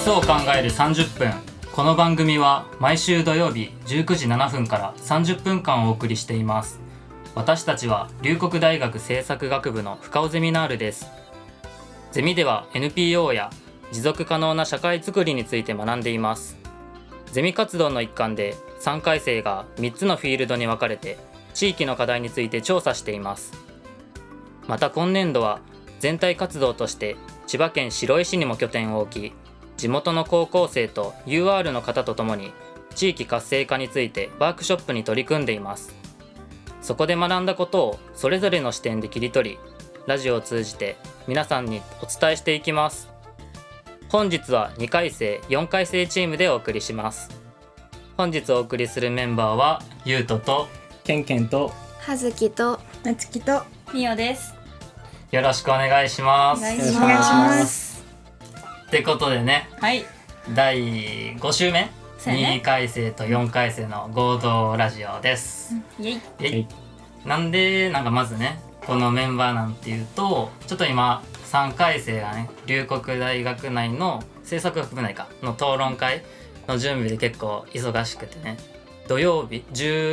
スを考える30分。この番組は毎週土曜日19時7分から30分間お送りしています。私たちは龍谷大学政策学部の深尾ゼミナールです。ゼミでは NPO や持続可能な社会づくりについて学んでいます。ゼミ活動の一環で3回生が3つのフィールドに分かれて地域の課題について調査しています。また今年度は全体活動として千葉県白井市にも拠点を置き、地元の高校生と UR の方とともに地域活性化についてワークショップに取り組んでいます。そこで学んだことをそれぞれの視点で切り取り、ラジオを通じて皆さんにお伝えしていきます。本日は2回生4回生チームでお送りします。本日お送りするメンバーはゆうととけんけんとはずきとなつきとみおです。 よろしくお願いします。 お願いします。 ってことでね、 はい。 第5週目、 そうやね 2回生と4回生の合同ラジオです。 イエイ。 イエイ。なんでまずね、このメンバーなんていうと、ちょっと今3回生がね、龍谷大学内の政策学部内かの討論会の準備で結構忙しくてね、土曜日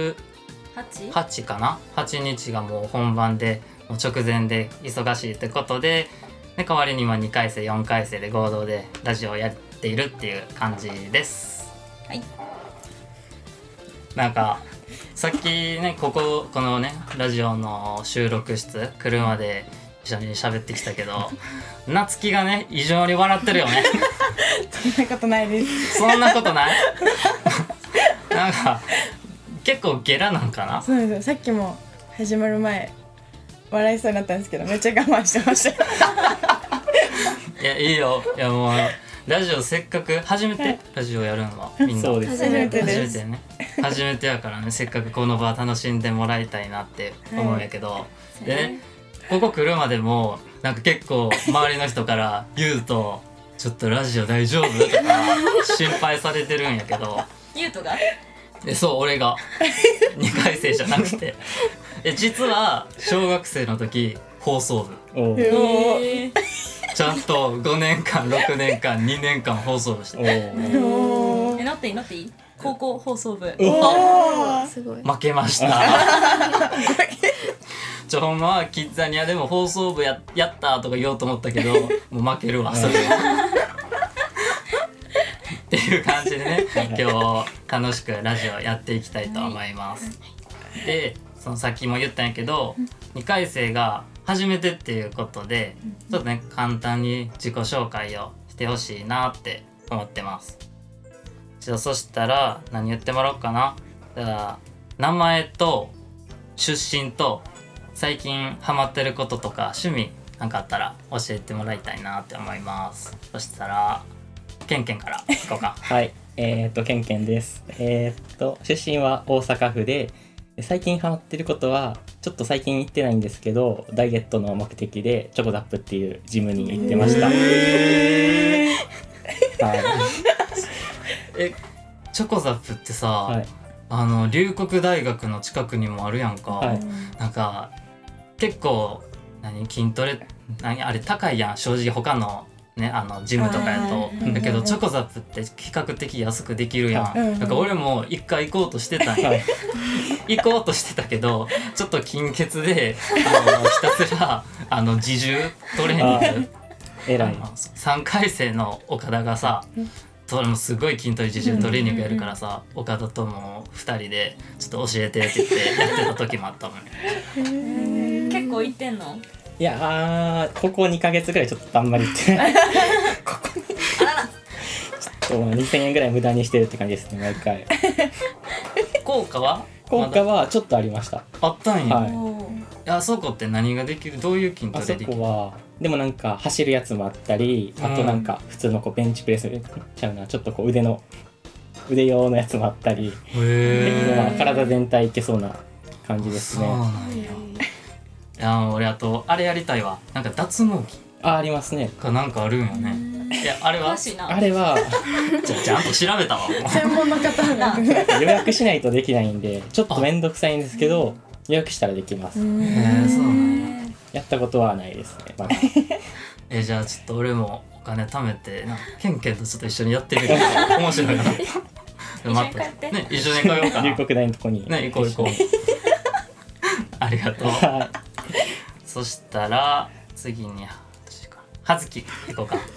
18かな、8日がもう本番でもう直前で忙しいってことで、代わりに今2回生4回生で合同でラジオをやっているっていう感じです。 はい。 なんかさっきね、このねラジオの収録室車で一緒に喋ってきたけど、なつきがね異常に笑ってるよね。 そんなことないです。 そんなことない？なんか結構ゲラなんかな。 そうですよ。さっきも始まる前笑いそうになったんですけど、めっちゃ我慢してました。 いや、いいよ。いや、もうラジオせっかく初めてラジオやるのはみんなそうです初めてです。 初めてね、初めてやからね、せっかくこの場楽しんでもらいたいなって思うんやけど、でね、ここ来るまでもなんか結構周りの人から言うとちょっとラジオ大丈夫とか心配されてるんやけど、 ゆうとがで、そう、俺が2回生じゃなくて実は小学生の時放送部おちゃんと5年間6年間2年間放送部してなっていい高校放送部。 すごい。 負けましたほんまはキッザニアでも放送部 やったとか言おうと思ったけど、もう負けるわそれっていう感じでね、今日楽しくラジオやっていきたいと思います。で、そのさっきも言ったんやけど、2回生が初めてっていうことで、ちょっとね簡単に自己紹介をしてほしいなって思ってます。じゃあそしたら何言ってもらおうかな。じゃあ名前と出身と最近ハマってることとか趣味なんかあったら教えてもらいたいなって思います。そしたらけんけんからいこうか。 はい、けんけんです。出身は大阪府で、最近ハマってることはちょっと最近行ってないんですけど、ダイエットの目的でチョコザップっていうジムに行ってました。はい、 チョコザップってさ、 はい、 龍谷大学の近くにもあるやんか、 はい、 なんか結構筋トレあれ高いやん正直他のねジムとかやと。だけどチョコザップって比較的安くできるやん。だから俺も一回行こうとしてたんや、行こうとしてたけどちょっと金欠でひたすら自重トレーニング偉い。 3回生の岡田がさ、それもすごい筋トレ自重トレーニングやるからさ、岡田とも2人でちょっと教えてって言ってやってた時もあったもんね。 結構行ってんの？ いやここ2ヶ月ぐらいちょっとあんまり行ってないここにちょっと2000円ぐらい無駄にしてるって感じですね、毎回。 効果はちょっとありました。 あったんや、 はい、 あそこって何ができる？どういう筋トレできる？ あそこはでもなんか走るやつもあったり、あとなんか普通のベンチプレスちゃうな、ちょっと腕用のやつもあったり、結構体全体いけそうな感じですね。 そうなんや。いや俺あとあれやりたいわ、なんか脱毛器ありますね。 かなんかあるんよね。いやあれはちあれはゃんと調べたわ専門の方が予約しないとできないんでちょっとめんどくさいんですけど、予約したらできます。 そうなんや。 やったことはないですね、まだ。 じゃあちょっと俺もお金貯めてケンケンとちょっと一緒にやってみる面白いな。 一緒に帰ってね、一緒に通おうかな。 龍谷大のとこにね、行こう行こう。ありがとう。 はそしたら次に葉月行こうか。 はい、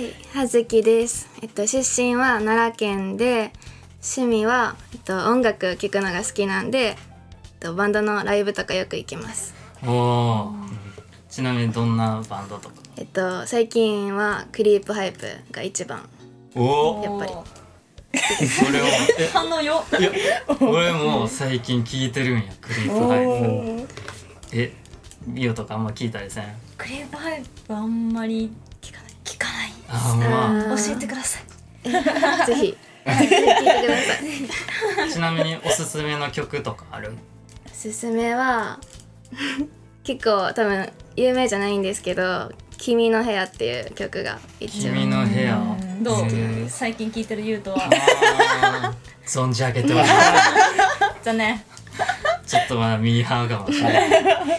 葉月です。出身は奈良県で、趣味は音楽聴くのが好きなんで、バンドのライブとかよく行きます。 おお。ちなみにどんなバンドとか？ 最近はクリープハイプが一番。 おお。 やっぱりそれを反応よ。 いや、俺も最近聞いてるんや、クリープハイプ。ミオとかあんま聞いたりせん？ クリープハイプあんまり聞かない。 あ教えてください。 ぜひ聞いてください。 ちなみにおすすめの曲とかある？ おすすめは結構多分有名じゃないんですけど、君の部屋っていう曲が一番。 君の部屋。 どう？最近聞いてるユウトは。 存じ上げてます。 残念。 ちょっとまだミーハーかもしれない。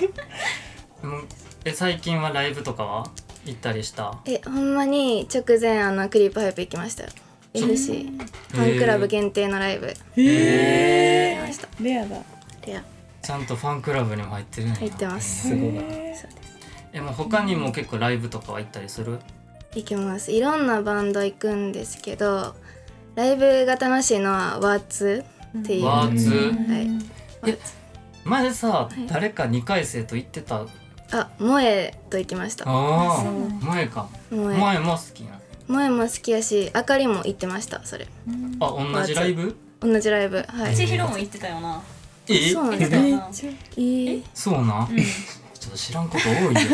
最近はライブとかは行ったりした？ ほんまに直前クリープハイプ行きましたよ。FC ファンクラブ限定のライブ行きました。 レアだ。 レアちゃんとファンクラブにも入ってるんや。 入ってます。 すごい。 そうです。 もう他にも結構ライブとかは行ったりする？ 行きます。いろんなバンド行くんですけど、ライブが楽しいのはワーツっていう。 ワーツ？ はい。 前さ、誰か2回生と行ってた？ 萌えと行きました。 ああ、萌えか。萌えも好きな。 萌えも好きやし、あかりも行ってました。それ。 同じライブ？ 同じライブ。はい。 千尋も行ってたよな。 そうなんですか。 そうなん？ちょっと知らんこと多いよ。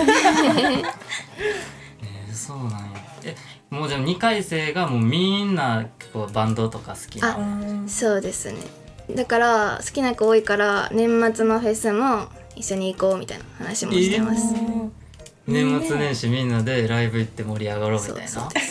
そうなんや。もうじゃあ2回生がもうみんなこうバンドとか好きな？ そうですね。だから好きな子多いから年末のフェスも一緒に行こうみたいな話もしてます。 年末年始みんなでライブ行って盛り上がろうみたいな。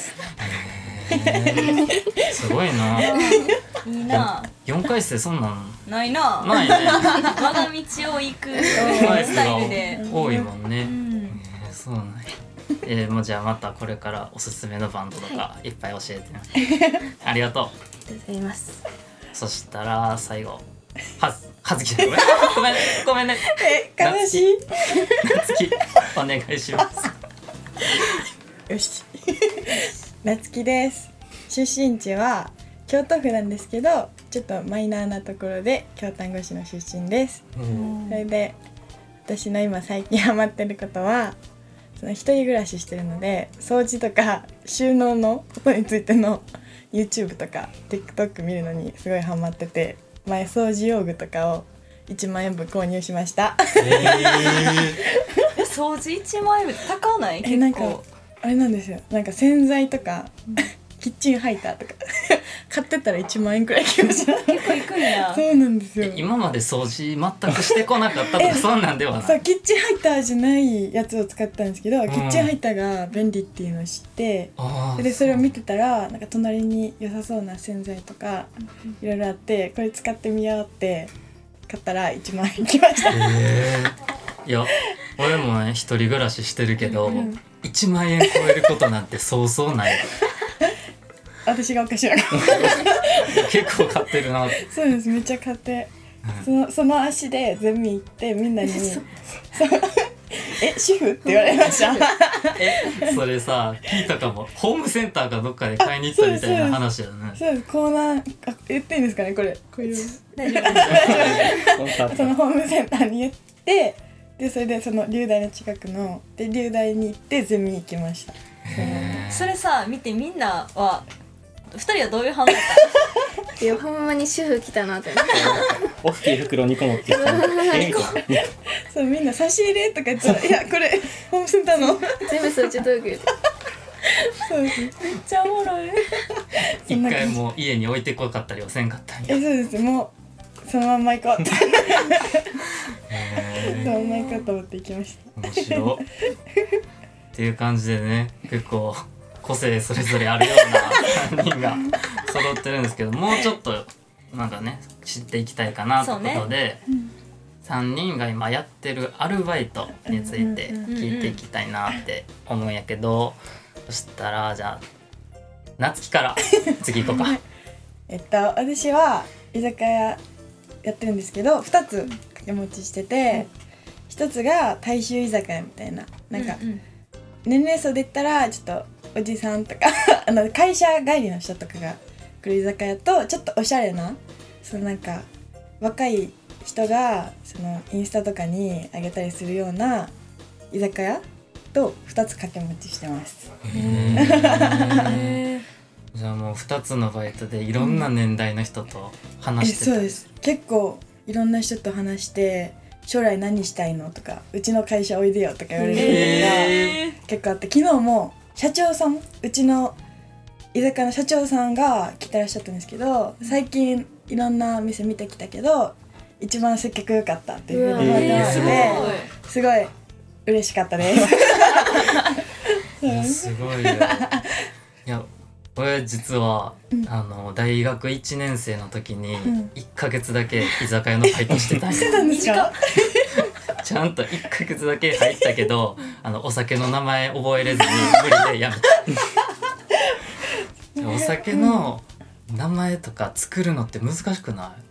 すごいな。 いいな。 4回生そんなんないな。 ないね。 我が道を行くスタイルで多いもんね。そうなんや。もうじゃあまたこれからおすすめのバンドとかいっぱい教えてね。ありがとう。 ありがとうございます。 そしたら最後はずきごめんね。 悲しい。 なつきお願いします。 よし。なつきです。出身地は京都府なんですけど、ちょっとマイナーなところで京丹後市の出身です。それで私の今最近ハマってることは、その一人暮らししてるので掃除とか収納のことについての YouTube とか TikTok 見るのにすごいハマってて、前掃除用具とかを1万円分購入しました。 掃除1万円分高ない結構。 なんかあれなんですよ、なんか洗剤とかキッチンハイターとか買ってたら1万円くらいきました。 結構いくんや。 そうなんですよ。 今まで掃除全くしてこなかったとかそんなんではない。 そうキッチンハイターじゃないやつを使ったんですけど、キッチンハイターが便利っていうのを知って、でそれを見てたらなんか隣に良さそうな洗剤とかいろいろあって、これ使ってみようって買ったら1万円きました。 いや俺もね一人暮らししてるけど、1万円超えることなんてそうそうない。 私がおかしいな。 結構買ってるな。 そうです、めっちゃ買って、その足でゼミ行ってみんなに主婦って言われました。 それさ聞いたかも。ホームセンターかどっかで買いに行ったみたいな話だね。 そうです、コーナー言っていいんですかね、これいう大丈夫。 そのホームセンターに言って、でそれでその龍大の近くので龍大に行ってゼミ行きました。 それさ見てみんなは2人はどういう反応だった？ いやほんまに主婦来たなと思って。 大きい袋2個持ってきて、 そうみんな差し入れとか言ったら、いやこれホームセンターの全部掃除道具。 そうです。 めっちゃおもろい。 一回もう家に置いてこかったりはせんかったんや。 そうです、もうそのまんま行こうってそのまんま行こうと思って行きました。 面白っていう感じでね、結構個性それぞれあるような3人が揃ってるんですけど、もうちょっとなんかね知っていきたいかなということで、 3人が今やってるアルバイトについて聞いていきたいなって思うんやけど、そしたらじゃあ夏希から次行こうか。 私は居酒屋やってるんですけど、2つ掛け持ちしてて、1つが大衆居酒屋みたいな、なんか年齢層で言ったらちょっとおじさんとか会社帰りの人とかが来る居酒屋と、ちょっとおしゃれななんか若い人がインスタとかにあげたりするような居酒屋と2つ掛け持ちしてます。 じゃあもう2つのバイトでいろんな年代の人と話してた、 そうです。結構いろんな人と話して、将来何したいのとか、うちの会社おいでよとか言われることが結構あって、昨日も社長さん、うちの居酒屋の社長さんが来てらっしゃったんですけど、最近いろんな店見てきたけど一番接客良かったっていうふうに思ってまして、すごい嬉しかったです。 いやすごいよ。いや俺実は、大学1年生の時に1ヶ月だけ居酒屋のバイトしてたんよ。 してたんですか？ ちゃんと1ヶ月だけ入ったけどお酒の名前覚えれずに無理でやめた。お酒の名前とか作るのって難しくない？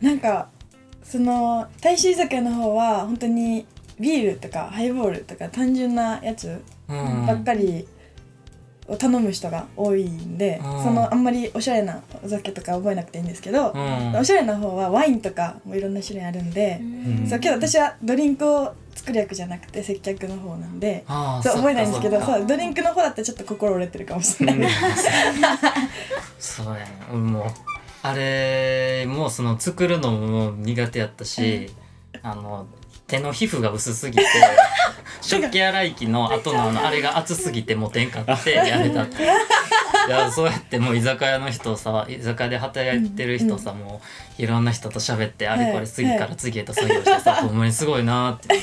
なんか大衆居酒屋の方は本当にビールとかハイボールとか単純なやつばっかりを頼む人が多いんで、あんまりおしゃれなお酒とか覚えなくていいんですけど、おしゃれな方はワインとかもいろんな種類あるんで、そうけど私はドリンクを作る役じゃなくて接客の方なんで、そう覚えないんですけど、そうドリンクの方だったらちょっと心折れてるかもしれない。 そうやね。もうあれも作るのも苦手やったし、手の皮膚が薄すぎて食器洗い機の後のあれが熱すぎて持てんかってやめたって。いやそうやってもう居酒屋の人さ、居酒屋で働いてる人さ、もういろんな人と喋ってあれこれ次から次へと作業してさ、ほんまにすごいなって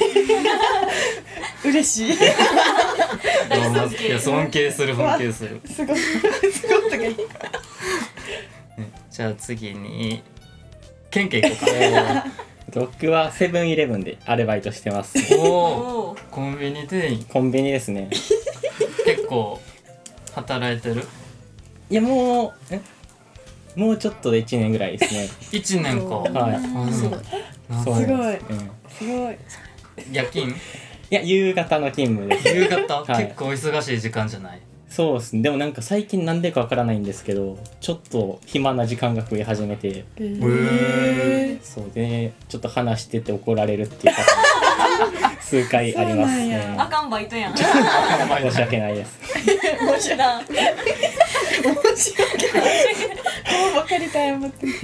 嬉しい。 いや尊敬する尊敬する。 すごいすごいとか言って。 じゃあ次にケンケン行こうか。 僕はセブンイレブンでアルバイトしてます。 おー、コンビニ店員。 コンビニですね。 結構働いてる？ いやもうちょっとで1年ぐらいですね。 1年か。 はい。 すごい。 そうすごい、 うん、 すごい。 夜勤？ いや夕方の勤務です。 夕方、 はい、 結構忙しい時間じゃない？ そうですね。でもなんか最近なんでかわからないんですけど、ちょっと暇な時間が増え始めて、そうでちょっと話してて怒られるっていうか数回ありますね。 あかんバイトやん。 申し訳ないです。 面白いな。 面白い。こうばかりと謝ってる。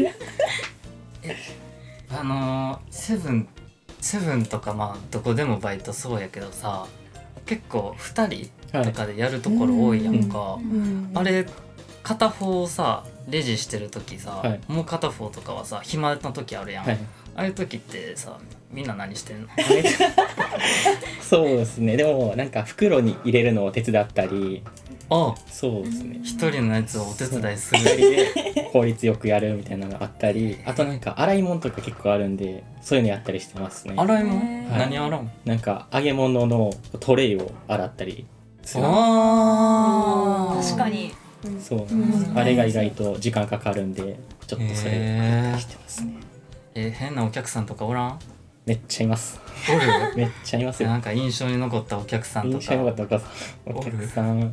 セブンとかまあどこでもバイトそうやけどさ、結構2人とかでやるところ多いやんか、あれ片方さレジしてる時さ、もう片方とかはさ暇な時あるやん、ああいう時ってさみんな何してんの？ そうですね。でもなんか袋に入れるのを手伝ったり、そうですね。 一人のやつをお手伝いする。 2人で効率よくやるみたいなのがあったり、あとなんか洗い物とか結構あるんで、そういうのやったりしてますね。 洗い物？何洗う？ なんか揚げ物のトレイを洗ったりする。 確かに。 そう、あれが意外と時間かかるんで、ちょっとそれやったりしてますね。 変なお客さんとかおらん？ めっちゃいます。 おる？ めっちゃいますよ。 なんか印象に残ったお客さんとか。 印象に残ったお客さん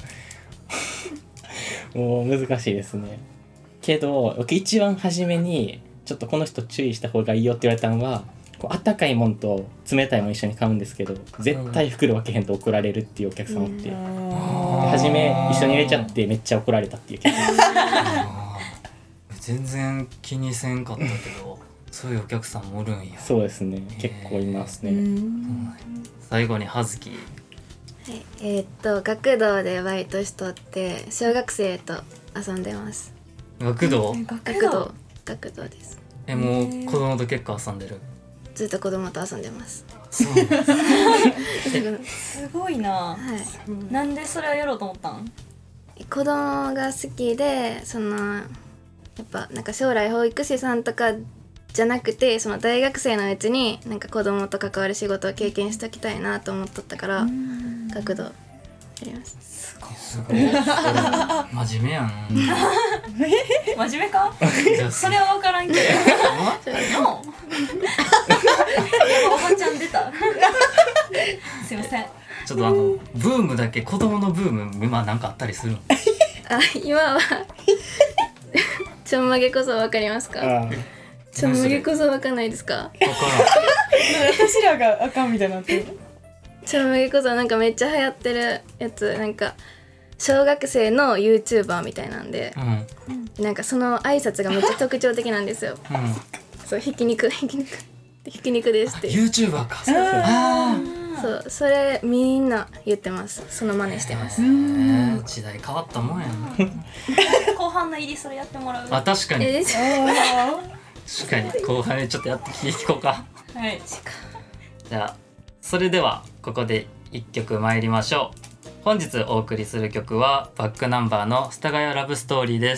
もう難しいですね。けど僕一番初めにちょっとこの人注意した方がいいよって言われたのは、こう温かいもんと冷たいもん一緒に買うんですけど、絶対袋分けへんと怒られるっていうお客さんおって、初め一緒に入れちゃってめっちゃ怒られたっていう経験。 全然気にせんかったけどそういうお客さんもおるんや。 そうですね、結構いますね。 最後に葉月。 はい、学童でバイトしとって小学生と遊んでます。 学童？ 学童です。 もう子供と結構遊んでる？ ずっと子供と遊んでます。 そうすごいな、 はい、 なんでそれをやろうと思ったん？ 子供が好きで、やっぱなんか将来保育士さんとかじゃなくてその大学生のうちになんか子供と関わる仕事を経験しておきたいなと思っとったから学童やりました。 すごい真面目やん真面目かそれは分からんけどのおばちゃん出たすいません。 ちょっとブームだけ子供のブーム今なんかあったりするの？ 今はちょんまげこそわかりますか？ちょんまげこそわかんないですか？ わから私らがあかんみたいになってる。 ちょんまげこそなんかめっちゃ流行ってるやつ、なんか小学生の YouTuber みたいなんで、なんかその挨拶がめっちゃ特徴的なんですよ。そう、ひき肉ですって。 YouTuber か。 そう、それみんな言ってます。その真似してます。 時代変わったもんやな。 後半の入りそれやってもらう。 あ、確かに確かに後半でちょっとやって聞いていこうか。 はい。 じゃあそれではここで1曲参りましょう。本日お送りする曲はバックナンバーの世田谷ラブストーリーです。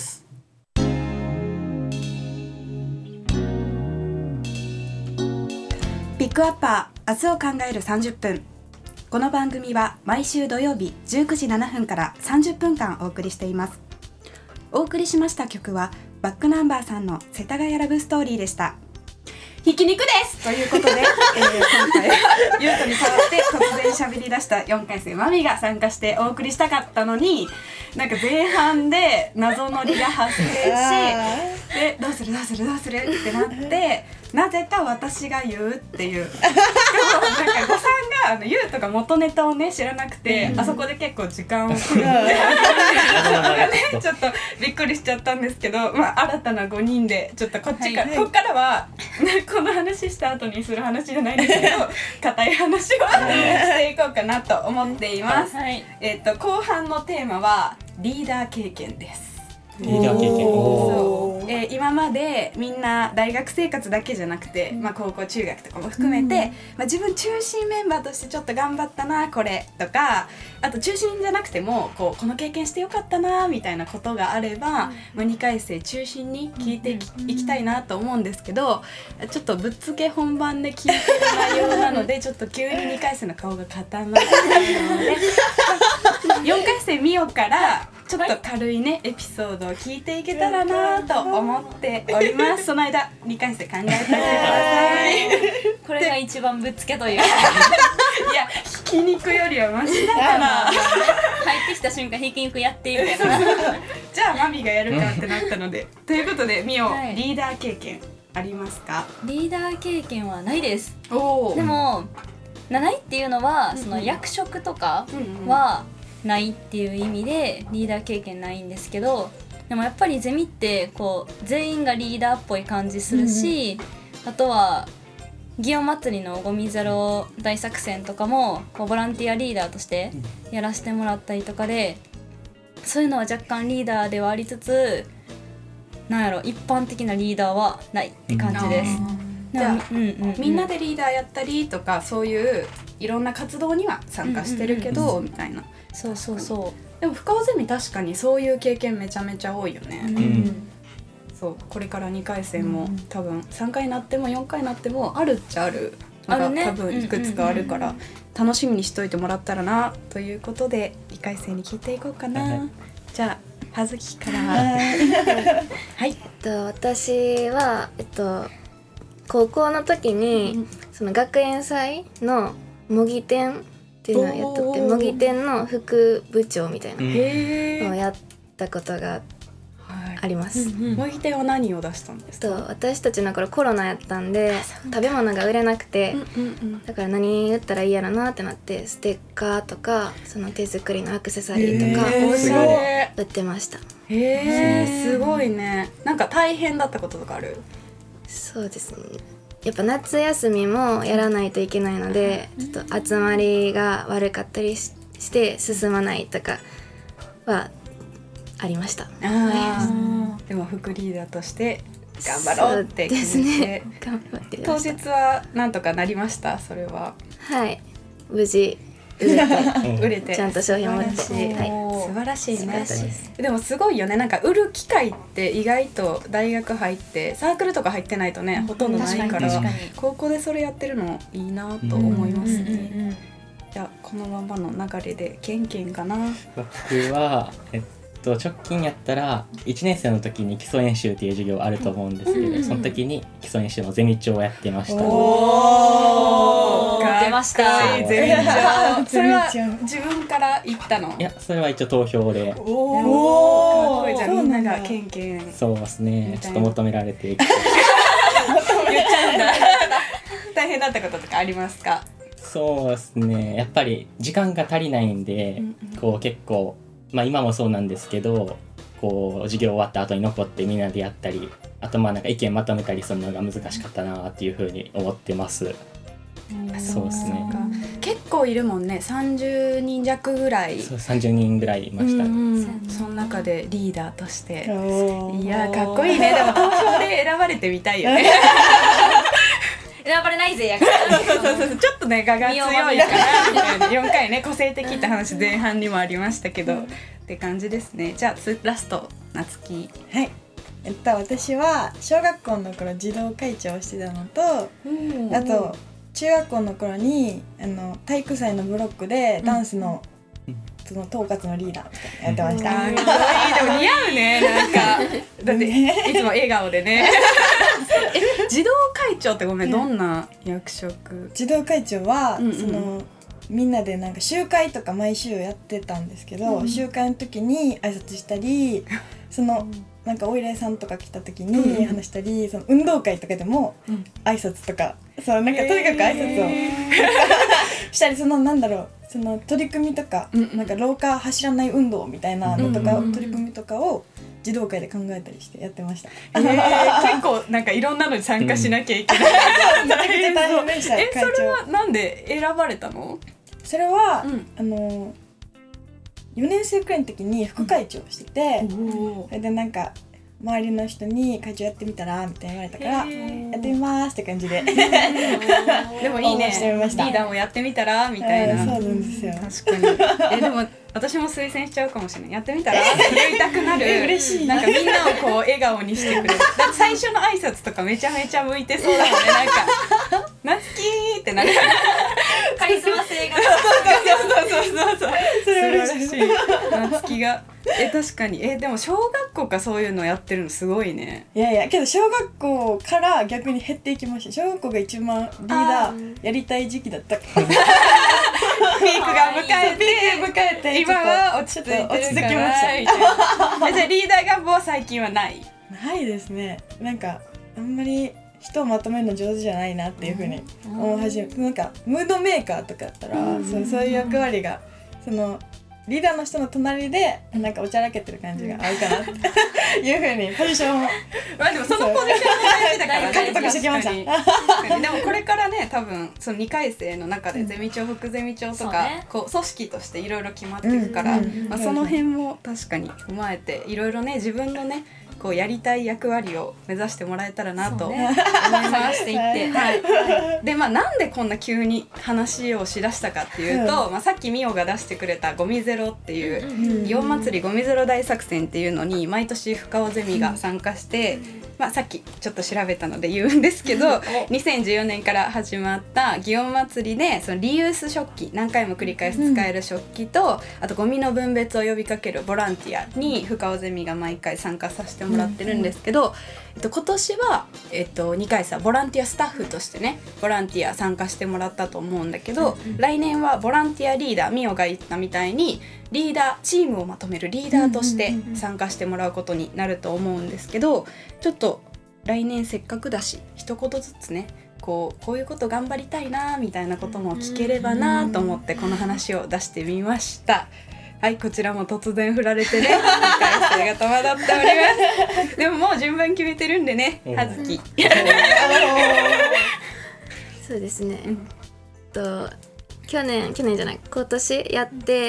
ピックアッパー明日を考える30分。この番組は毎週土曜日19時7分から30分間お送りしています。お送りしました曲はバックナンバーさんの世田谷ラブストーリーでした。ひき肉ですということで、今回はゆうとに代わって突然喋り出した4回生マミが参加してお送りしたかったのに、なんか前半で謎ノリが発生しでどうするってなってなぜか私が言うっていうなんか誤算がゆうとが元ネタをね知らなくて、あそこで結構時間を食るのでちょっとびっくりしちゃったんですけど、まあ、新たな5人でちょっとこっちから、こっからはこの話した後にする話じゃないんですけど固い話をしていこうかなと思っています、後半のテーマはリーダー経験です。 リーダー経験。 そう、今までみんな大学生活だけじゃなくて、まあ、高校中学とかも含めて、まあ、自分中心メンバーとしてちょっと頑張ったなこれとか、あと中心じゃなくてもこの経験してよかったなみたいなことがあれば、まあ、2回生中心に聞いていきたいなと思うんですけど、ちょっとぶっつけ本番で聞いてる内容なのでちょっと急に2回生の顔が固まってるので4回生みよからちょっと軽いねエピソードを聞いていけたらなと思っております。その間2回生考えておいてください。 これが一番ぶっつけというかいや、ひき肉よりはマシだから入ってきた瞬間ひき肉やっているからじゃあマミがやるかってなったのでということでみお、 はい、 リーダー経験ありますか？ リーダー経験はないです。 おでもないっていうのは、その役職とかはないっていう意味でリーダー経験ないんですけど、でもやっぱりゼミって全員がリーダーっぽい感じするし、あとは祇園祭りのゴミゼロ大作戦とかもボランティアリーダーとしてやらせてもらったりとかで、そういうのは若干リーダーではありつつ、なんやろ、一般的なリーダーはないって感じです。 じゃあ、みんなでリーダーやったりとかそういういろんな活動には参加してるけど、みたいな。 そうでも深尾ゼミ確かにそういう経験めちゃめちゃ多いよね、そうこれから2回生も、多分3回になっても4回になってもあるっちゃあるのが、多分いくつかあるから、楽しみにしといてもらったらなということで2回生に聞いていこうかな、じゃあ葉月からはい。 私は高校の時に、その学園祭の模擬店っていうのをやっとって、模擬店の副部長みたいなのをやったことがあります。 模擬店は何を出したんですか？ 私たちの頃コロナやったんで食べ物が売れなくて、だから何売ったらいいやろなってなって、ステッカーとかその手作りのアクセサリーとか売ってました。 すごいね。なんか大変だったこととかある？ そうですね、やっぱ夏休みもやらないといけないので、ちょっと集まりが悪かったりして進まないとかはありました。 でも副リーダーとして頑張ろうって決めて、 頑張って当日はなんとかなりました？それははい、無事売れて売れてちゃんと商品も売れて、 素素晴らしいね。 素晴らしいです。 でもすごいよね。なんか売る機会って意外と大学入ってサークルとか入ってないとね、ほとんどないから確かに高校でそれやってるのいいなと思いますね。じゃあこのままの流れでケンケンかな。 僕は直近やったら1年生の時に基礎演習っていう授業あると思うんですけど、その時に基礎演習のゼミ長をやってました。 おー、 出ましたかっこいいゼミ長。それはゼミ長自分から言ったの？ いや、それは一応投票で。 おー、かっこいい。じゃあみんながそうなんだケンケンそうですね、ちょっと求められて言っちゃうんだ。大変だったこととかありますか？ そうですね、やっぱり時間が足りないんで、こう結構今もそうなんですけど、こう授業終わった後に残ってみんなでやったり、あとなんか意見まとめたりするのが難しかったなっていうふうに思ってます。そうですね。 結構いるもんね。30人弱ぐらい。 そう、30人ぐらいいました。 その中でリーダーとして。 おーいやかっこいいね。でも投票で選ばれてみたいよね。 選ばれないぜやからそうちょっとね我が強いからみたいな。4回ね個性的って話前半にもありましたけど、って感じですね。じゃあラストなつき。 はい。私は小学校の頃児童会長をしてたのと、あと中学校の頃に体育祭のブロックでダンスの、その統括のリーダーみたいなやってました。 かっこいい。でも似合うね。なんかだっていつも笑顔でね。児童会長ってごめん、どんな役職？ 児童会長は、 うんうんそのみんなでなんか集会とか毎週やってたんですけど、集会の時に挨拶したり、そのなんかお依頼さんとか来た時に話したり、その運動会とかでも挨拶とか、そうなんかとにかく挨拶をしたり、そのなんだろう、その取り組みとか、なんか廊下走らない運動みたいなのとか、取り組みとかを児童会で考えたりしてやってました。 結構なんかいろんなのに参加しなきゃいけない。 めちゃくちゃ大変でした。 そ会長れはなんで選ばれたの？ それは、 うん 4年生くらいの時に副会長をしてて、それでなんか周りの人に会長やってみたらみたいに言われたからやってみますって感じででもいいね。 応募してみましたリーダーもやってみたらみたいな。 そうなんですよ。 確かに。でも私も推薦しちゃうかもしれない。やってみたらって言いたくなる。 嬉しい。 なんかみんなをこう笑顔にしてくれる。だって最初の挨拶とかめちゃめちゃ向いてそうだもんね。なんかなつきーってなる。 カリスマ性がそうそれ嬉しい。なつきが確かにでも小学校からそういうのやってるのすごいね。 いやいやけど小学校から逆に減っていきました。小学校が一番リーダーやりたい時期だったから。 ピークが迎えて今は落ち着いてるから落ち着きましたみたいな。じゃあリーダー願望は最近はない？ ないですね。なんかあんまり人をまとめるの上手じゃないなっていう風に思い始めて、なんかムードメーカーとかだったら、そういう役割がそのリーダーの人の隣でなんかおちゃらけてる感じが合うかなっていう風にポジションをまあでもそのポジションも大事だからね。 獲得してきました。 確かにでもこれからね多分その2回生の中でゼミ長副ゼミ長とか、こう組織としていろいろ決まっていくから、まあ、その辺も確かに踏まえていろいろね自分のねこうやりたい役割を目指してもらえたらなと思います。 していってでなんでこんな急に話をしだしたかっていうと、さっきミオが出してくれたゴミゼロっていう祇園祭ゴミゼロ大作戦っていうのに毎年深尾ゼミが参加して、さっきちょっと調べたので言うんですけど2014年から始まった祇園祭でそのリユース食器何回も繰り返し使える食器と、あとゴミの分別を呼びかけるボランティアに深尾ゼミが毎回参加させてもらってるんですけど、今年は、2回さボランティアスタッフとしてねボランティア参加してもらったと思うんだけど、来年はボランティアリーダーミオが言ったみたいにリーダーチームをまとめるリーダーとして参加してもらうことになると思うんですけど、ちょっと来年せっかくだし一言ずつねこういうこと頑張りたいなみたいなことも聞ければなと思ってこの話を出してみました。はい、こちらも突然振られてね2回生が戸惑っておりますでももう順番決めてるんでね、はずきそうですね、去年じゃない今年やって、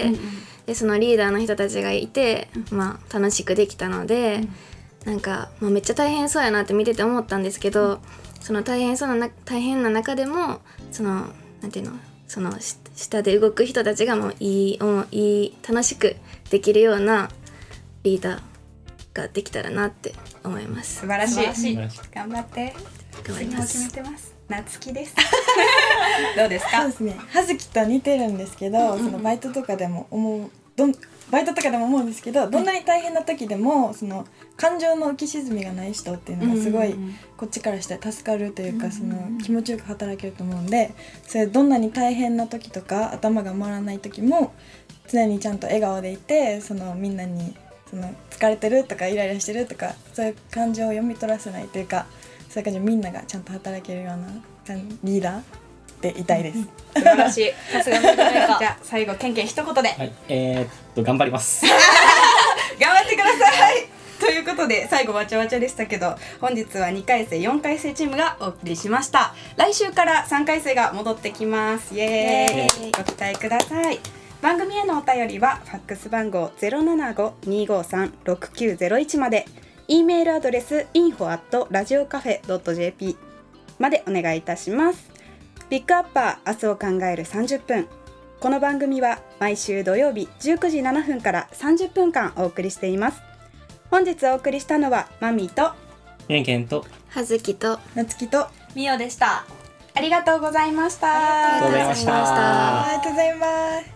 でそのリーダーの人たちがいて、楽しくできたので、なんか、めっちゃ大変そうやなって見てて思ったんですけど、その大変な中でもそのなんていうのその下で動く人たちがもういい楽しくできるようなリーダーができたらなって思います。 素晴らしい。 素晴らしい頑張って。 頑張り次も決めます。 てます。夏希です。どうですかそうで？すね。葉月と似てるんですけど、そのバイトとかでも思うんですけど、どんなに大変な時でもその感情の浮き沈みがない人っていうのがすごいこっちからしたら助かるというか、その気持ちよく働けると思うんで、それどんなに大変な時とか頭が回らない時も常にちゃんと笑顔でいて、そのみんなにその疲れてるとかイライラしてるとかそういう感情を読み取らせないというか、そういう感じでみんながちゃんと働けるようなリーダーでいたいです。 素晴らしい。 さすがムードメーカー。 じゃあ最後ケンケン一言ではい、頑張ります。 頑張ってください。ということで最後わちゃわちゃでしたけど、本日は2回生4回生チームがお送りしました。来週から3回生が戻ってきます。イエーイ。 イエーイご期待ください。番組へのお便りはファックス番号 075-253-6901 まで、 E メールアドレス info@radiocafe.jp までお願いいたします。ピックアッパー明日を考える30分。この番組は毎週土曜日19時7分から30分間お送りしています。本日お送りしたのはマミーとケンケンと葉月と夏希とみおでした。 ありがとうございました。 ありがとうございました。 ありがとうございます。